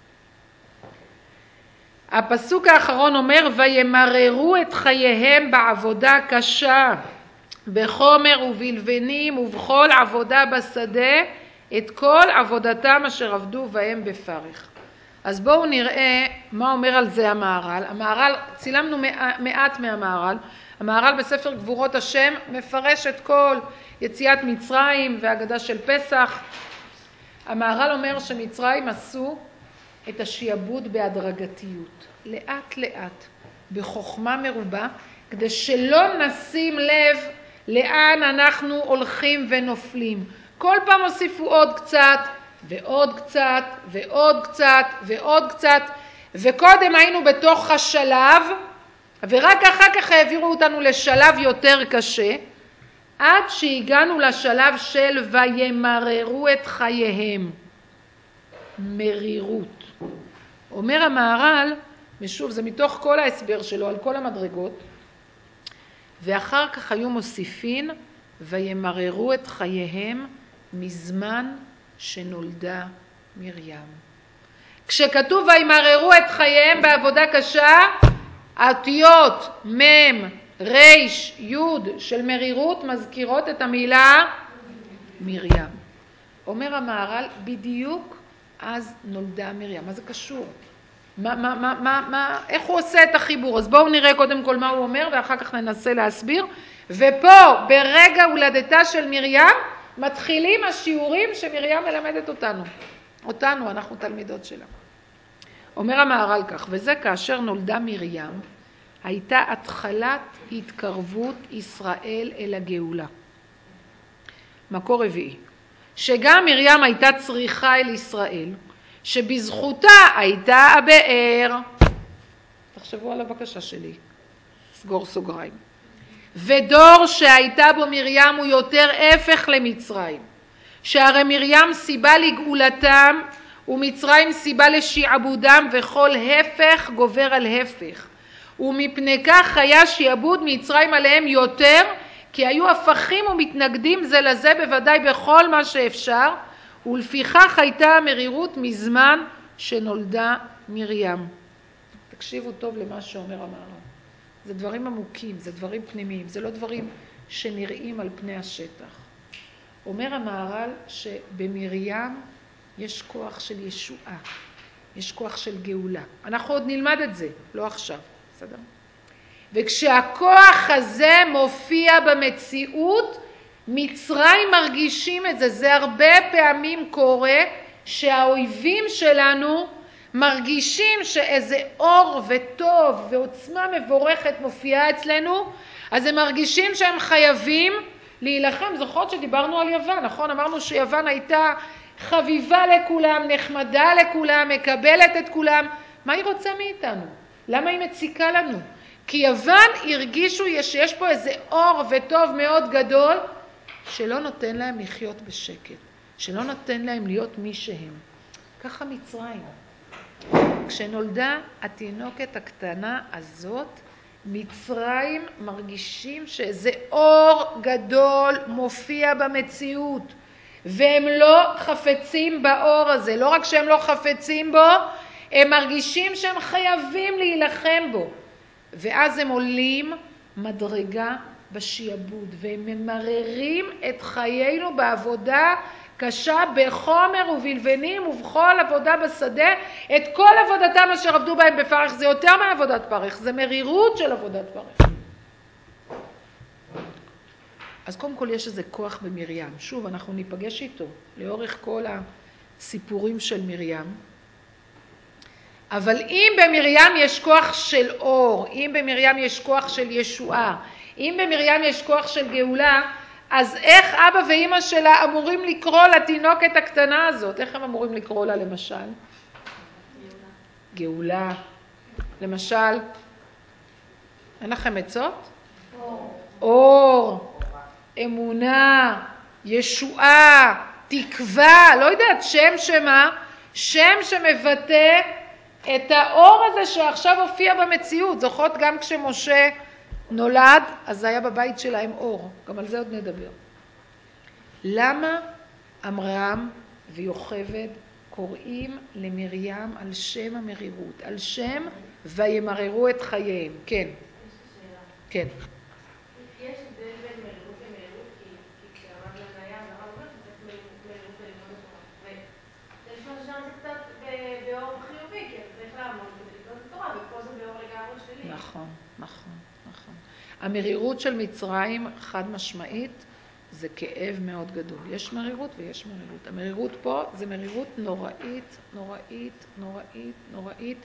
הפסוק האחרון אומר, וימררו את חייהם בעבודה קשה, בחומר ובלבנים ובכל עבודה בשדה, את כל עבודתם אשר עבדו בהם בפרך. אז בואו נראה מה אומר על זה המהר"ל. המהר"ל, צילמנו מעט מהמהר"ל. המהר"ל בספר גבורות השם מפרש את כל יציאת מצרים והגדה של פסח. המהר"ל אומר שמצרים עשו את השיעבוד בהדרגתיות, לאט לאט, בחוכמה מרובה, כדי שלא נשים לב לאן אנחנו הולכים ונופלים. כל פעם הוסיפו עוד קצת ועוד קצת ועוד קצת ועוד קצת, וקודם היינו בתוך השלב, ורק אחר כך העבירו אותנו לשלב יותר קשה, עד שהגענו לשלב של וימררו את חייהם. מרירות. אומר המהר"ל, ושוב זה מתוך כל ההסבר שלו על כל המדרגות, ואחר כך היו מוסיפין וימררו את חייהם מזמן שנולדה מרים. כשכתוב וימררו את חייהם בעבודה קשה, האותיות מם, ריש, יוד של מרירות מזכירות את המילה מרים. אומר המהר"ל, בדיוק אז נולדה מרים. מה זה קשור? איך הוא עושה את החיבור? אז בואו נראה קודם כל מה הוא אומר ואחר כך ננסה להסביר. ופה ברגע הולדתה של מרים מתחילים השיעורים שמרים מלמדת אותנו, אנחנו תלמידות שלה. אומר המהר"ל כך, וזה כאשר נולדה מרים הייתה התחלת התקרבות ישראל אל הגאולה. מקור רביעי, שגם מרים הייתה צריכה אל ישראל, שבזכותה הייתה הבאר. תחשבו על הבקשה שלי, סגור סוגריים. ודור שהייתה בו מרים הוא יותר הפך למצרים, שהרי מרים סיבה לגאולתם ומצרים סיבה לשיעבודם, וכל הפך גובר על הפך, ומפני כך היה שיעבוד מצרים עליהם יותר, כי היו הפכים ומתנגדים זה לזה בוודאי בכל מה שאפשר, ולפיכך הייתה המרירות מזמן שנולדה מרים. תקשיבו טוב למה שאומר המהר"ל. זה דברים עמוקים, זה דברים פנימיים, זה לא דברים שנראים על פני השטח. אומר המהר"ל שבמרים יש כוח של ישועה, יש כוח של גאולה. אנחנו עוד נלמד את זה, לא עכשיו, בסדר? וכשהכוח הזה מופיע במציאות, מצרים מרגישים את זה. זה הרבה פעמים קורה שהאויבים שלנו מרגישים שאיזה אור וטוב ועוצמה מבורכת מופיעה אצלנו, אז הם מרגישים שהם חייבים להילחם. זוכרות שדיברנו על יוון, נכון? אמרנו שיוון הייתה חביבה לכולם, נחמדה לכולם, מקבלת את כולם. מה היא רוצה מאיתנו? למה היא מציקה לנו? כי יוון הרגישו שיש פה איזה אור וטוב מאוד גדול, שלא נותן להם לחיות בשקט, שלא נותן להם להיות מי שהם. ככה מצרים. כשנולדה התינוקת הקטנה הזאת, מצרים מרגישים שאיזה אור גדול מופיע במציאות, והם לא חפצים באור הזה. לא רק שהם לא חפצים בו, הם מרגישים שהם חייבים להילחם בו. ואז הם עולים מדרגה בשיעבוד, והם ממררים את חיינו בעבודה קשה בחומר ובלבנים ובכל עבודה בשדה, את כל עבודתם אשר עבדו בהם בפרך. זה יותר מעבודת פרך, זה מרירות של עבודת פרך. אז קודם כל יש איזה כוח במרים. שוב, אנחנו ניפגש איתו לאורך כל הסיפורים של מרים. אבל אם במרים יש כוח של אור, אם במרים יש כוח של ישועה, אם במרים יש כוח של גאולה, אז איך אבא ואמא שלה אמורים לקרוא לתינוקת הקטנה הזאת? איך הם אמורים לקרוא לה למשל? גאולה. למשל, אין לכם עצות? אור, אמונה, ישועה, תקווה, לא יודעת, שם שמה? שם שמבטא את האור הזה שעכשיו הופיע במציאות. זוכרות גם כשמשה נולד, אז היה בבית שלהם אור. גם על זה עוד נדבר. למה עמרם ויוכבד קוראים למרים על שם המרירות? על שם וימררו את חייהם. כן. יש לי שאלה. כן. יש הבדל בין מרירות למרירות, כי כשהרב לנה היה, הרב אומר שצריך מרירות ללימוד התורה. ויש משהו שם זה קצת באור חיובי, כי אתה צריך לעמוד כדי לקרוא את התורה, ופה זה באור לגמרי שלי. נכון, נכון, נכון. המרירות של מצרים, חד משמעית, זה כאב מאוד גדול. יש מרירות ויש מרירות. המרירות פה זה מרירות נוראית, נוראית, נוראית, נוראית.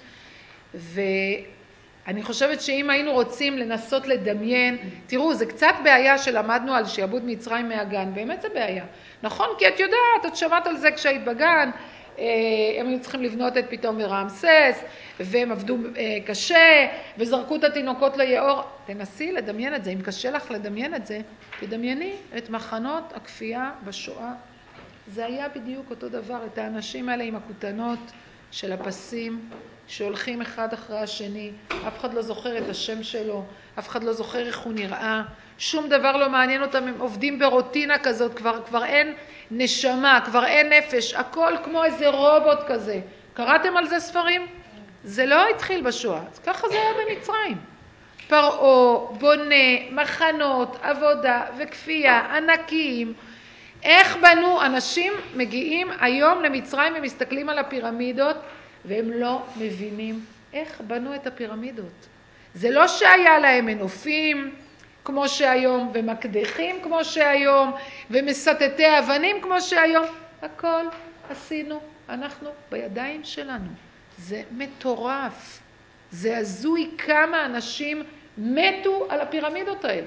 ואני חושבת שאם היינו רוצים לנסות לדמיין, תראו, זה קצת בעיה שלמדנו על שיעבוד מצרים מהגן. באמת זה בעיה. נכון? כי את יודעת, את שמעת על זה כשהיית בגן, הם היו צריכים לבנות את פתאום ורעמסס, והם עבדו קשה, וזרקו את התינוקות ליאור. תנסי לדמיין את זה. אם קשה לך לדמיין את זה, תדמייני את מחנות הכפייה בשואה. זה היה בדיוק אותו דבר, את האנשים האלה עם הכותנות של הפסים, שהולכים אחד אחרי השני, אף אחד לא זוכר את השם שלו, אף אחד לא זוכר איך הוא נראה, שום דבר לא מעניין אותם, הם עובדים ברוטינה כזאת, כבר אין נשמה, כבר אין נפש, הכל כמו איזה רובוט כזה. קראתם על זה ספרים? זה לא התחיל בשואה, אז ככה זה היה במצרים. פרעה, בונה, מחנות, עבודה וכפייה, ענקים. איך בנו? אנשים מגיעים היום למצרים ומסתכלים על הפירמידות, והם לא מבינים איך בנו את הפירמידות. זה לא שהיה להם מנופים כמו שהיום, ומקדחים כמו שהיום, ומסתתי אבנים כמו שהיום. הכל עשינו אנחנו בידיים שלנו. זה מטורף. זה הזוי כמה אנשים מתו על הפירמידות האלה.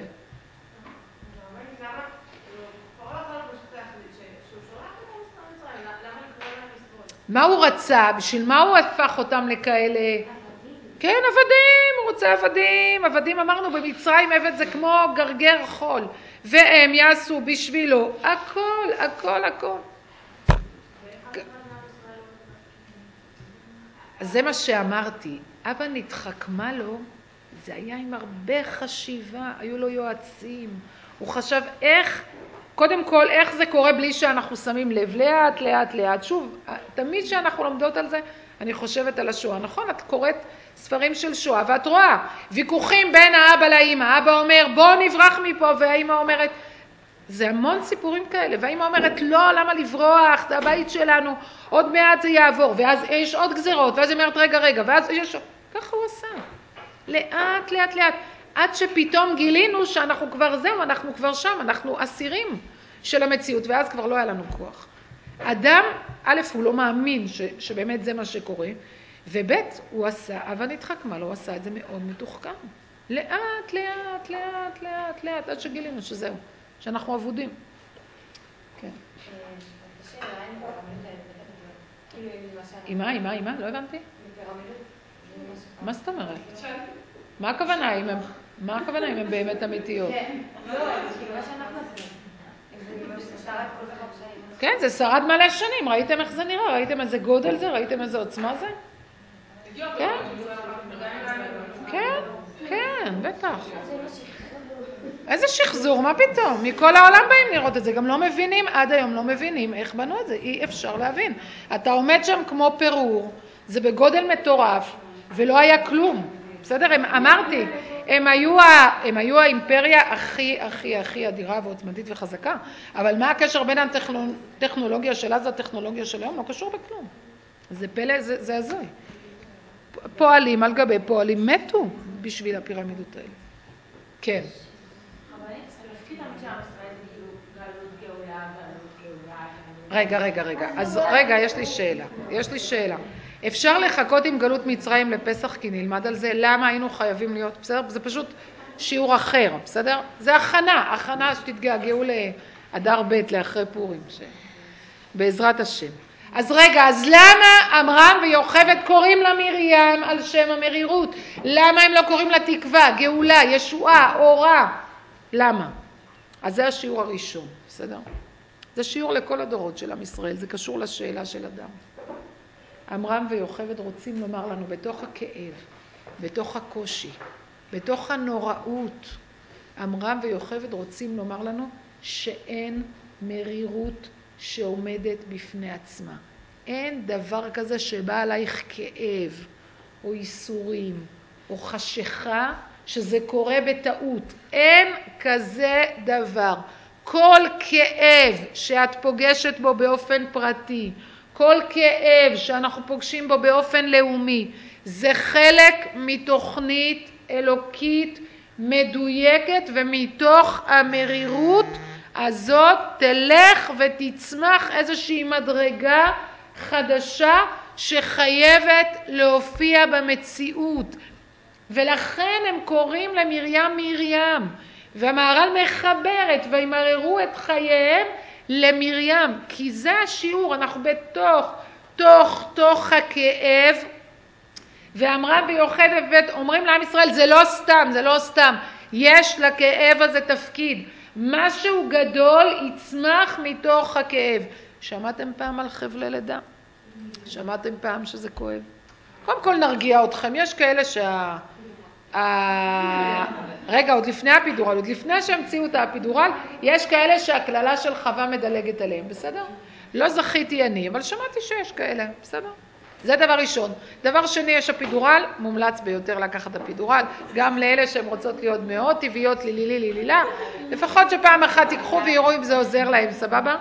מה הוא רצה? בשביל מה הוא הפך אותם לכאלה? כן, עבדים, הוא רוצה עבדים. עבדים אמרנו במצרים, עבד זה כמו גרגר חול. והם יעשו בשבילו הכל, הכל, הכל. זה מה שאמרתי. אבא נתחכמה לו, זה היה עם הרבה חשיבה, היו לו יועצים. הוא חשב איך, קודם כל, איך זה קורה בלי שאנחנו שמים לב, לאט, לאט, לאט. שוב, תמיד שאנחנו לומדות על זה, אני חושבת על השואה. נכון? את קוראת ספרים של שואה, ואת רואה ויכוחים בין האבא לאמא. האבא אומר, בוא נברח מפה, והאמא אומרת, זה המון סיפורים כאלה, והאמא אומרת, לא, למה לברוח? זה הבית שלנו, עוד מעט זה יעבור, ואז יש עוד גזרות, ואז היא אומרת, רגע, ואז יש... ככה הוא עשה. לאט, לאט, לאט. עד שפתאום גילינו שאנחנו כבר זהו, אנחנו כבר שם, אנחנו אסירים של המציאות, ואז כבר לא היה לנו כוח. אדם, א', הוא לא מאמין שבאמת זה מה שקורה, וב', הוא עשה, אבל נתחכמה לו, הוא עשה את זה מאוד מתוחכם. לאט, לאט, לאט, לאט, לאט, עד שגילינו שזהו, שאנחנו עבודים. כן. אימה? לא הבנתי? מה זאת אומרת? מה הכוונה אם הם באמת אמיתיות? לא, זה כאילו מה שאנחנו עשינו. זה שרד כל כך הרבה שנים. כן, זה שרד מלא שנים. ראיתם איך זה נראה? ראיתם איזה גודל זה? ראיתם איזה עוצמה זה? כן, כן, בטח. איזה שחזור, מה פתאום? מכל העולם באים לראות את זה, גם לא מבינים, עד היום לא מבינים איך בנו את זה, אי אפשר להבין. אתה עומד שם כמו פירור, זה בגודל מטורף, ולא היה כלום. בסדר? אמרתי, הם היו האימפריה הכי אדירה ועוצמתית וחזקה, אבל מה הקשר בין הטכנולוגיה של אז לטכנולוגיה של היום? לא קשור בכלום. זה פלא, זה הזוי. פועלים על גבי פועלים מתו בשביל הפירמידות האלה. כן. רגע. אז רגע, יש לי שאלה. אפשר לחכות עם גלות מצרים לפסח כי נלמד על זה? למה היינו חייבים להיות? בסדר? זה פשוט שיעור אחר, בסדר? זה הכנה שתתגעגעו לאדר ב' לאחרי פורים, בעזרת השם. אז רגע, אז למה עמרם ויוכבד קוראים לה מרים על שם המרירות? למה הם לא קוראים לה תקווה, גאולה, ישועה, אורה? למה? אז זה השיעור הראשון, בסדר? זה שיעור לכל הדורות של עם ישראל, זה קשור לשאלה של אדם. עמרם ויוכבד רוצים לומר לנו בתוך הכאב, בתוך הקושי, בתוך הנוראות, עמרם ויוכבד רוצים לומר לנו שאין מרירות שעומדת בפני עצמה. אין דבר כזה שבא עלייך כאב או איסורים או חשיכה שזה קורה בטעות. אין כזה דבר. כל כאב שאת פוגשת בו באופן פרטי, כל כאב שאנחנו פוגשים בו באופן לאומי, זה חלק מתוכנית אלוקית מדויקת, ומתוך המרירות הזאת תלך ותצמח איזושהי מדרגה חדשה שחייבת להופיע במציאות. ולכן הם קוראים למרים מרים, והמהר"ל מחברת וימררו את חייהם למרים, כי זה השיעור, אנחנו בתוך הכאב. ועמרם ויוכבד אומרים לעם ישראל, זה לא סתם, יש לכאב הזה תפקיד, משהו גדול יצמח מתוך הכאב. שמעתם פעם על חבלי לידה? שמעתם פעם שזה כואב? קודם כל נרגיע אתכם, יש כאלה רגע, עוד לפני הפידורל, עוד לפני שהמציאו את הפידורל, יש כאלה שהכללה של חווה מדלגת עליהם, בסדר? לא זכיתי אני, אבל שמעתי שיש כאלה, בסדר? זה דבר ראשון. דבר שני, יש הפידורל, מומלץ ביותר לקחת הפידורל, גם לאלה שהן רוצות להיות מאוד טבעיות, לילה, לפחות שפעם אחת תיקחו ויראו אם זה עוזר להם, סבבה?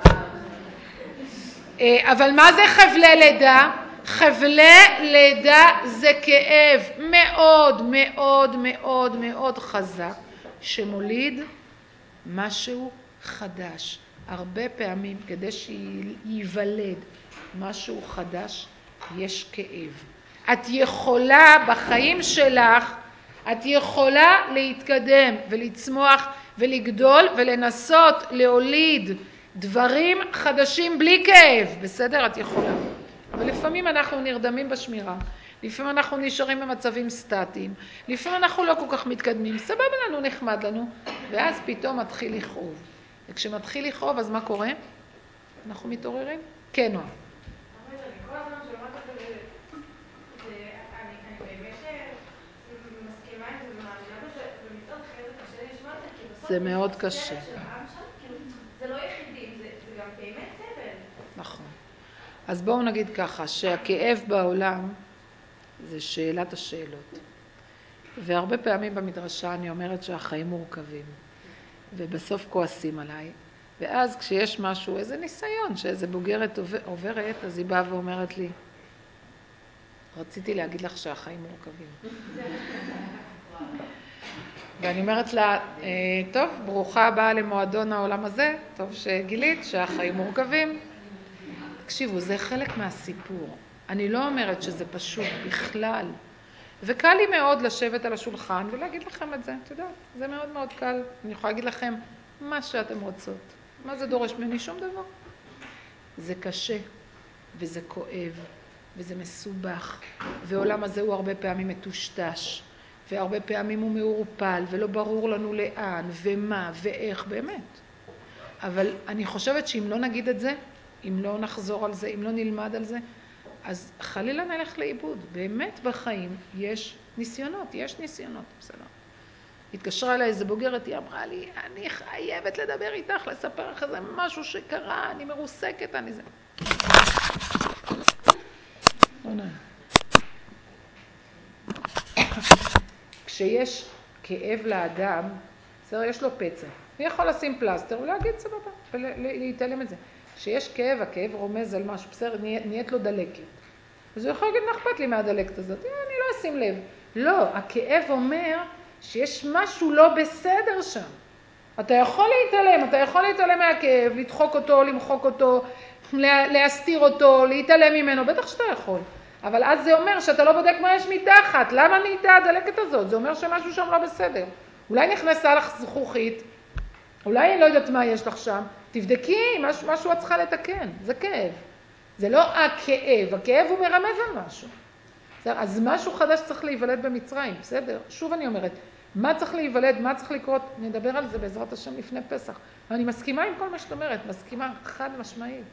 אבל מה זה חבלי לידה? חבלי לידה זה כאב מאוד מאוד מאוד מאוד חזק שמוליד משהו חדש. הרבה פעמים כדי שייוולד משהו חדש יש כאב. את יכולה בחיים שלך, את יכולה להתקדם ולצמוח ולגדול ולנסות להוליד דברים חדשים בלי כאב, בסדר? את יכולה. אבל לפעמים אנחנו נרדמים בשמירה, לפעמים אנחנו נשארים במצבים סטטיים, לפעמים אנחנו לא כל כך מתקדמים, סבבה לנו, נחמד לנו, ואז פתאום מתחיל לכאוב. וכשמתחיל לכאוב, אז מה קורה? אנחנו מתעוררים? כן, נועה. אבל אני כל הזמן שומעת את זה, אני באמת מסכימה עם זה ומאמינה בזה, ומצד אחרי זה קשה לי לשמוע את זה, כי בסוף זה מאוד קשה. זה לא יחידים, זה גם באמת סבל. נכון. אז בואו נגיד ככה, שהכאב בעולם זה שאלת השאלות. והרבה פעמים במדרשה אני אומרת שהחיים מורכבים, ובסוף כועסים עליי. ואז כשיש משהו, איזה ניסיון, שאיזה בוגרת עוברת, אז היא באה ואומרת לי, רציתי להגיד לך שהחיים מורכבים. ואני אומרת לה, טוב, ברוכה הבאה למועדון העולם הזה, טוב שגילית שהחיים מורכבים. תקשיבו, זה חלק מהסיפור. אני לא אומרת שזה פשוט בכלל. וקל לי מאוד לשבת על השולחן ולהגיד לכם את זה. אתה יודע, זה מאוד מאוד קל. אני יכולה להגיד לכם מה שאתם רוצות. מה זה דורש ממני? שום דבר. זה קשה, וזה כואב, וזה מסובך. ועולם הזה הוא הרבה פעמים מטושטש. והרבה פעמים הוא מעורפל, ולא ברור לנו לאן, ומה, ואיך, באמת. אבל אני חושבת שאם לא נגיד את זה, אם לא נחזור על זה, אם לא נלמד על זה, אז חלילה נלך לאיבוד. באמת בחיים יש ניסיונות, בסדר. התקשרה אליי איזה בוגרת, היא אמרה לי, אני חייבת לדבר איתך, לספר לך איזה משהו שקרה, אני מרוסקת, אני זה. לא נעים. כשיש כאב לאדם, בסדר, יש לו פצע. הוא יכול לשים פלסטר ולהגיד סבבה, ולהתעלם את זה. כשיש כאב, הכאב רומז על משהו, בסדר, נהיית לו דלקת. אז הוא יכול להגיד, מה אכפת לי מהדלקת הזאת? אני לא אשים לב. לא, הכאב אומר שיש משהו לא בסדר שם. אתה יכול להתעלם מהכאב, לדחוק אותו, למחוק אותו, להסתיר אותו, להתעלם ממנו, בטח שאתה יכול. אבל אז זה אומר שאתה לא בודק מה יש מתחת. למה נהייתה הדלקת הזאת? זה אומר שמשהו שם לא בסדר. אולי נכנסה לך זכוכית, אולי אני לא יודעת מה יש לך שם. תבדקי, משהו את צריכה לתקן. זה כאב. זה לא הכאב. הכאב הוא מרמז על משהו. אז משהו חדש צריך להיוולד במצרים, בסדר? שוב אני אומרת, מה צריך להיוולד, מה צריך לקרות? נדבר על זה בעזרת השם לפני פסח. אני מסכימה עם כל מה שאת אומרת, מסכימה חד משמעית.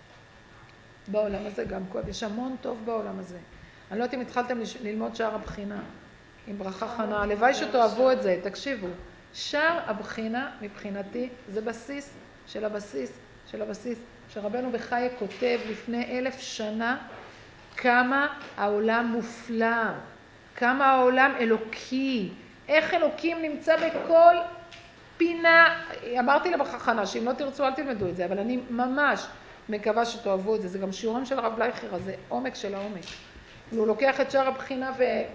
בעולם הזה גם כואב, יש המון טוב בעולם הזה. אני לא יודעת אם התחלתם ללמוד שער הבחינה, עם ברכה חנה, הלוואי שתאהבו את זה, תקשיבו. שער הבחינה מבחינתי זה בסיס של הבסיס של הבסיס, שרבנו בחיי כותב לפני 1000 שנה, כמה העולם מופלא, כמה העולם אלוקי, איך אלוקים נמצא בכל פינה. אמרתי לבחכנה שאם לא תרצו אל תלמדו את זה, אבל אני ממש מקווה שתאהבו את זה. זה גם שיעורים של הרב בלייכר, זה עומק של העומק. הוא לוקח את שער הבחינה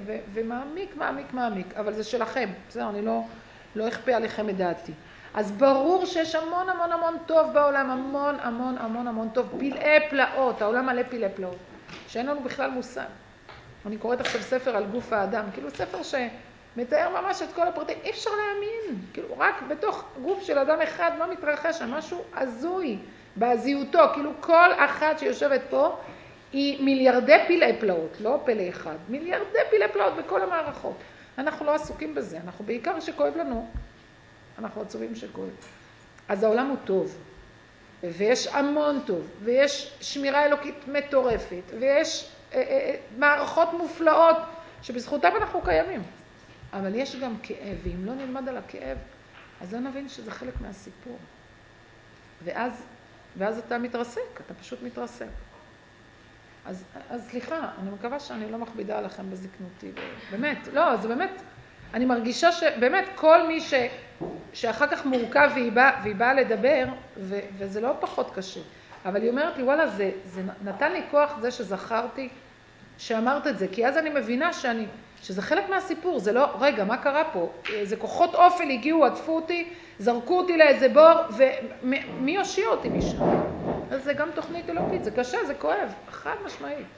ומעמיק, אבל זה שלכם, בסדר, אני לא אכפה עליכם את דעתי. אז ברור שיש המון טוב בעולם, המון טוב, פלאי פלאות, העולם מלא פלאי פלאות, שאין לנו בכלל מושג. אני קוראת עכשיו ספר על גוף האדם, כאילו ספר שמתאר ממש את כל הפרטים, אי אפשר להאמין, כאילו רק בתוך גוף של אדם אחד מה מתרחש שם, משהו הזוי בהזיותו, כאילו כל אחת שיושבת פה היא מיליארדי פלאי פלאות, לא פלא אחד, מיליארדי פלאי פלאות בכל המערכות. אנחנו לא עסוקים בזה, אנחנו בעיקר שכואב לנו, אנחנו עצובים שכואב. אז העולם הוא טוב, ויש המון טוב, ויש שמירה אלוקית מטורפת, ויש מערכות מופלאות שבזכותם אנחנו קיימים. אבל יש גם כאב, ואם לא נלמד על הכאב, אז לא נבין שזה חלק מהסיפור. ואז אתה מתרסק, אתה פשוט מתרסק. אז סליחה, אני מקווה שאני לא מכבידה עליכם בזקנותי. באמת, לא, זה באמת, אני מרגישה שבאמת כל מי שאחר כך מורכב והיא באה לדבר, וזה לא פחות קשה. אבל היא אומרת לי, וואלה, זה נתן לי כוח זה שזכרתי שאמרת את זה, כי אז אני מבינה שזה חלק מהסיפור, זה לא, רגע, מה קרה פה? זה כוחות אופל הגיעו, עטפו אותי, זרקו אותי לאיזה בור, ומי יושיע אותי משם? אז זה גם תוכנית אלוקית, זה קשה, זה כואב, חד משמעית.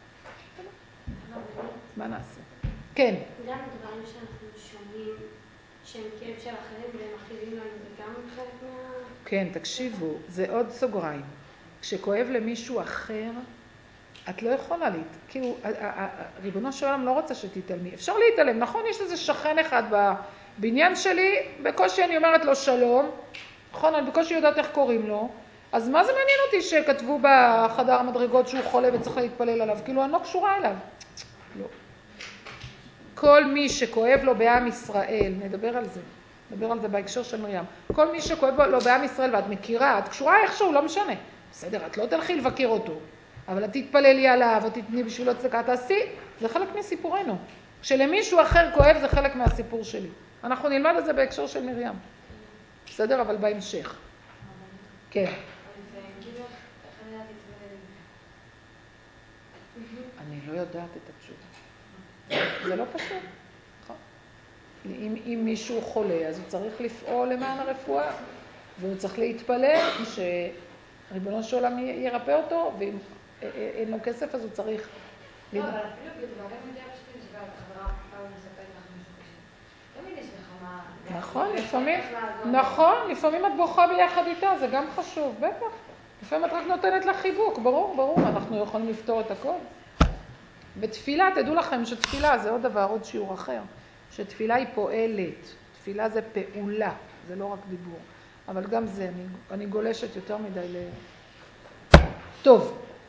מה נעשה? כן. גם הדברים שאנחנו שומעים, שהם כאב של אחרים והם מכאיבים לנו, זה גם חלק מה... כן, תקשיבו, זה עוד סוגריים. כשכואב למישהו אחר, את לא יכולה כאילו, ריבונו של עולם לא רוצה שתתעלמי. אפשר להתעלם, נכון? יש איזה שכן אחד בבניין שלי, בקושי אני אומרת לו שלום, נכון? אני בקושי יודעת איך קוראים לו, אז מה זה מעניין אותי שכתבו בחדר המדרגות שהוא חולה וצריך להתפלל עליו? כאילו, אני לא קשורה אליו. לא. כל מי שכואב לו בעם ישראל, נדבר על זה בהקשר של מרים, כל מי שכואב לו בעם ישראל ואת מכירה, את קשורה איכשהו, לא משנה. בסדר, את לא תלכי לבקר אותו, אבל את תתפללי עליו, את תתני בשבילו צדקה, תעשי, זה חלק מסיפורנו. כשלמישהו אחר כואב זה חלק מהסיפור שלי. אנחנו נלמד את זה בהקשר של מרים. בסדר, אבל בהמשך. כן. אני לא יודעת את התשובה. זה לא פשוט. אם מישהו חולה, אז הוא צריך לפעול למען הרפואה, והוא צריך להתפלל שריבונו של עולם ירפא אותו, ואם אין לו כסף אז הוא צריך... לא, אבל אפילו בדברים יותר פשוטים שבאת חברה פעם מספרת לך משהו קשה. תמיד יש לך מה... נכון, לפעמים את בוכה ביחד איתה, זה גם חשוב, בטח. לפעמים את רק נותנת לה חיבוק, ברור, אנחנו יכולים לפתור את הכל. בתפילה, תדעו לכם שתפילה זה עוד דבר, עוד שיעור אחר. שתפילה היא פועלת, תפילה זה פעולה, זה לא רק דיבור. אבל גם זה, אני גולשת יותר מדי טוב,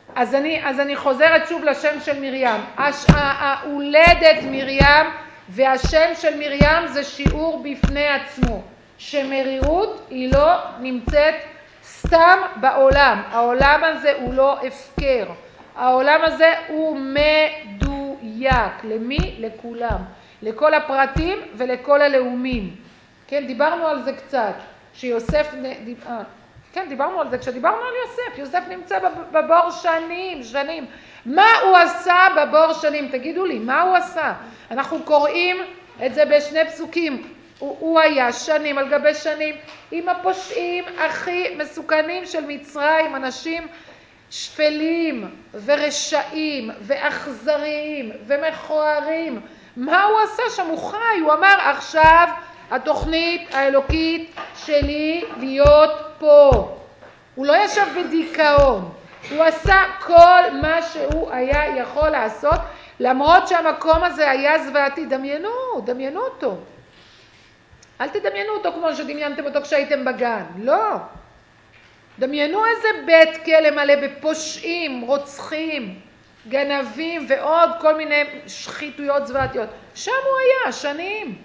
אז אני חוזרת שוב לשם של מרים. ההולדת מרים והשם של מרים זה שיעור בפני עצמו, שמרירות היא לא נמצאת סתם בעולם. העולם הזה הוא לא הפקר. העולם הזה הוא מדויק. למי? לכולם. לכל הפרטים ולכל הלאומים. כן, דיברנו על זה קצת. שיוסף... כן, דיברנו על זה. כשדיברנו על יוסף, יוסף נמצא בבור שנים. מה הוא עשה בבור שנים? תגידו לי, מה הוא עשה? אנחנו קוראים את זה בשני פסוקים. הוא היה שנים על גבי שנים עם הפושעים הכי מסוכנים של מצרים, אנשים שפלים ורשעים ואכזריים ומכוערים. מה הוא עשה שם? הוא חי, הוא אמר עכשיו התוכנית האלוקית שלי להיות פה. הוא לא ישב בדיכאון, הוא עשה כל מה שהוא היה יכול לעשות, למרות שהמקום הזה היה זוועתי. דמיינו אותו. אל תדמיינו אותו כמו שדמיינתם אותו כשהייתם בגן, לא. דמיינו איזה בית כלא מלא בפושעים, רוצחים, גנבים ועוד כל מיני שחיתויות זוועתיות. שם הוא היה שנים.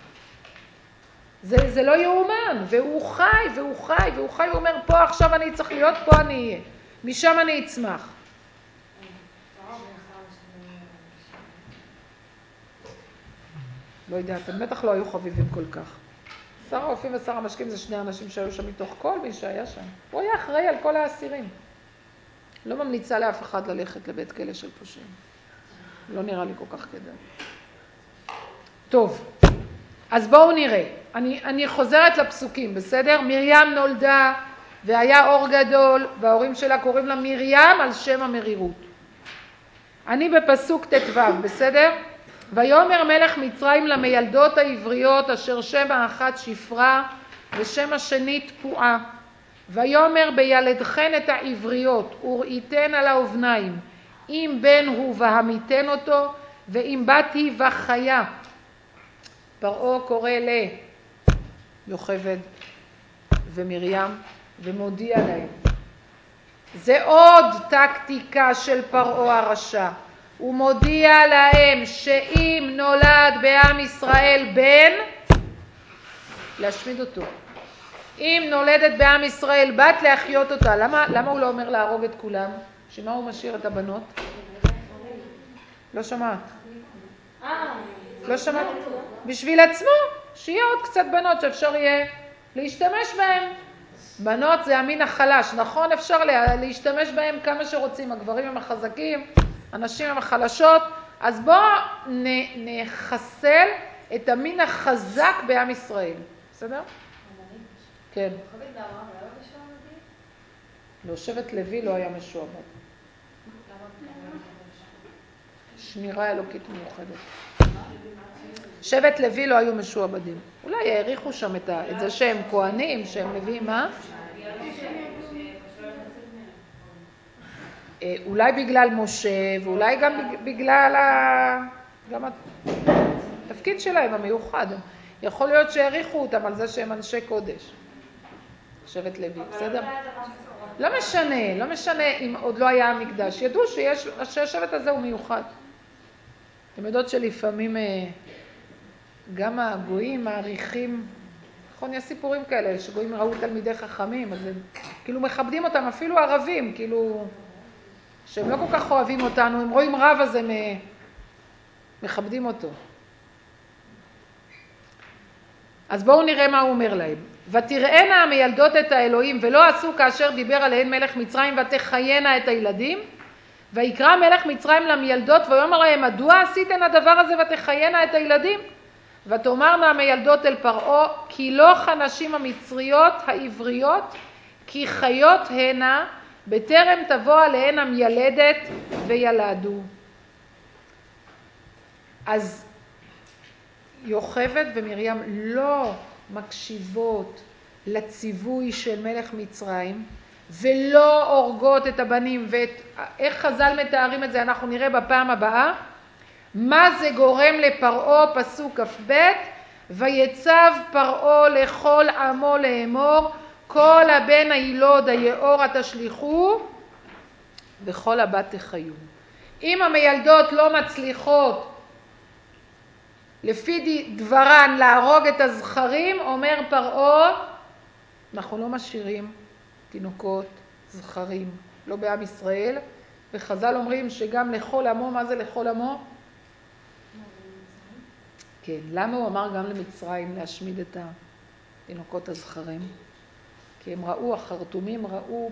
זה לא יאומן, והוא חי, הוא אומר פה עכשיו אני צריך להיות, פה אני אהיה. משם אני אצמח. לא יודע, אתם בטח לא היו חביבים כל כך. שר האופים ושר המשקים זה שני אנשים שהיו שם מתוך כל מי שהיה שם. הוא היה אחראי על כל האסירים. לא ממליצה לאף אחד ללכת לבית כלא של פושעים. לא נראה לי כל כך כדאי. טוב, אז בואו נראה. אני חוזרת לפסוקים, בסדר? מרים נולדה והיה אור גדול, וההורים שלה קוראים לה מרים על שם המרירות. אני בפסוק ט"ו, בסדר? ויאמר מלך מצרים למיילדות העבריות אשר שם האחת שפרה ושם השני תפועה. ויאמר בילדכן את העבריות וראיתן על האוזניים, אם בן הוא והמיתן אותו, ואם בת היא וחיה. פרעה קורא ליוכבד ומרים ומודיע להם. זה עוד טקטיקה של פרעה הרשע. הוא מודיע להם שאם נולד בעם ישראל בן, להשמיד אותו. אם נולדת בעם ישראל בת, להחיות אותה. למה הוא לא אומר להרוג את כולם? שמה הוא משאיר את הבנות? לא שמעת. לא שמעת? בשביל עצמו, שיהיה עוד קצת בנות שאפשר יהיה להשתמש בהן. בנות זה המין החלש, נכון? אפשר להשתמש בהן כמה שרוצים. הגברים הם החזקים, הנשים הם החלשות. אז בואו נחסל את המין החזק בעם ישראל. בסדר? כן. לא, שבט לוי לא היה משועבד. שמירה אלוקית מיוחדת. שבט לוי לא היו משועבדים. אולי העריכו שם את זה שהם כהנים, שהם לוויים, מה? אולי בגלל משה, ואולי גם בגלל גם התפקיד שלהם המיוחד. יכול להיות שהעריכו אותם על זה שהם אנשי קודש. שבט לוי, בסדר? לא משנה אם עוד לא היה המקדש. ידעו שהשבט הזה הוא מיוחד. אתם יודעות שלפעמים גם הגויים מעריכים, נכון, יש סיפורים כאלה שגויים ראו תלמידי חכמים, אז הם כאילו מכבדים אותם, אפילו ערבים, כאילו שהם לא כל כך אוהבים אותנו, הם רואים רב אז הם מכבדים אותו. אז בואו נראה מה הוא אומר להם. ותראינה המילדות את האלוהים ולא עשו כאשר דיבר עליהן מלך מצרים ותחיינה את הילדים. ויקרא מלך מצרים למילדות ויאמר להם מדוע עשיתן הדבר הזה ותחיינה את הילדים? ותאמרנה המילדות אל פרעה כי לא כנשים המצריות העבריות כי חיות הנה בטרם תבוא עליהן המילדת וילדו. אז יוכבד ומרים לא מקשיבות לציווי של מלך מצרים ולא הורגות את הבנים. ואיך חז"ל מתארים את זה אנחנו נראה בפעם הבאה. מה זה גורם לפרעה? פסוק כ"ב ויצב פרעה לכל עמו לאמור כל הבן הילוד היאור התשליכו וכל הבת תחיו. אם המיילדות לא מצליחות לפי דברן להרוג את הזכרים, אומר פרעה, אנחנו לא משאירים תינוקות זכרים, לא בעם ישראל, וחז"ל אומרים שגם לכל עמו, מה זה לכל עמו? כן, למה הוא אמר גם למצרים להשמיד את התינוקות הזכרים? כי הם ראו, החרטומים ראו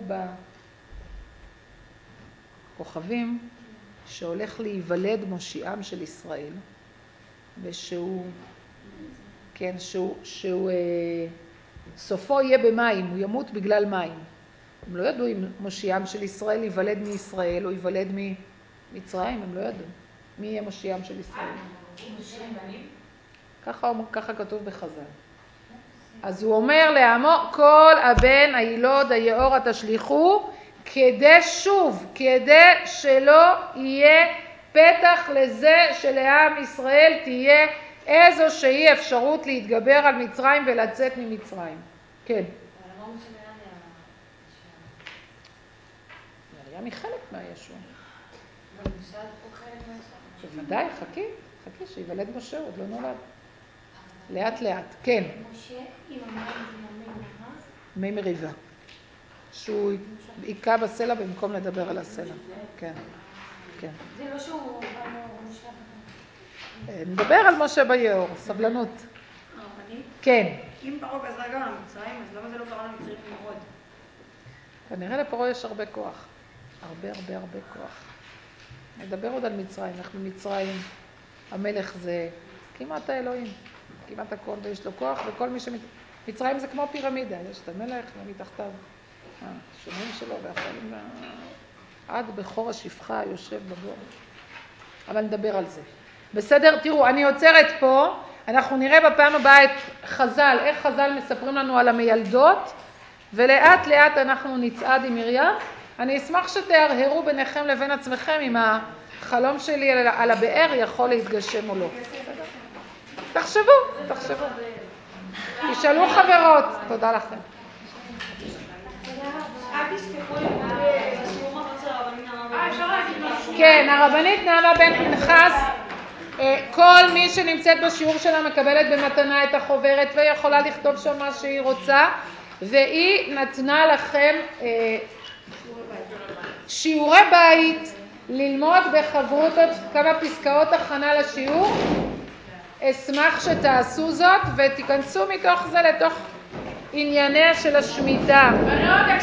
בכוכבים שהולך להיוולד מושיעם של ישראל, ושהוא, כן, שהוא סופו יהיה במים, הוא ימות בגלל מים. הם לא ידעו אם מושיעם של ישראל ייוולד מישראל או ייוולד ממצרים, הם לא ידעו. מי יהיה מושיעם של ישראל? ככה כתוב בחז"ל. אז הוא אומר לעמו, כל הבן הילוד היאור התשליכו, כדי שלא יהיה פתח לזה שלעם ישראל תהיה איזושהי אפשרות להתגבר על מצרים ולצאת ממצרים. כן. אבל אמרנו מרים היא חלק מהישוע. גם משה הוא חלק מהישוע. בוודאי, חכי שיוולד משה, עוד לא נולד. לאט לאט, כן. משה עם המים זה מי מריבה. שהוא עיקה בסלע במקום לדבר על הסלע. כן. כן. זה לא שהוא משה בטח. נדבר על משה ביאור, סבלנות. כן. אם פרעה גזר גם למצרים, אז למה זה לא קרה למצרים למרוד? כנראה לפרעה יש הרבה כוח. הרבה כוח. נדבר עוד על מצרים. אנחנו מצרים, המלך זה כמעט האלוהים. כמעט הכל ויש לו כוח, וכל מי מצרים זה כמו פירמידה. יש את המלך ומתחתיו השומרים שלו והחיילים. עד בחור השפחה יושב בבור. אבל נדבר על זה. בסדר, תראו, אני עוצרת פה. אנחנו נראה בפעם הבאה את חז"ל, איך חז"ל מספרים לנו על המיילדות, ולאט לאט אנחנו נצעד עם מרים. אני אשמח שתהרהרו ביניכם לבין עצמכם אם החלום שלי על הבאר יכול להתגשם או לא. תחשבו. תשאלו חברות. תודה לכם. אל תשכחו לשיעור הבא של הרבנית נעמה בן פנחס. כן, הרבנית נעמה בן פנחס, כל מי שנמצאת בשיעור שלה מקבלת במתנה את החוברת ויכולה לכתוב שם מה שהיא רוצה, והיא נתנה לכם שיעורי בית ללמוד בחברותות כמה פסקאות הכנה לשיעור. אשמח שתעשו זאת ותיכנסו מתוך זה לתוך ענייניה של השמיטה.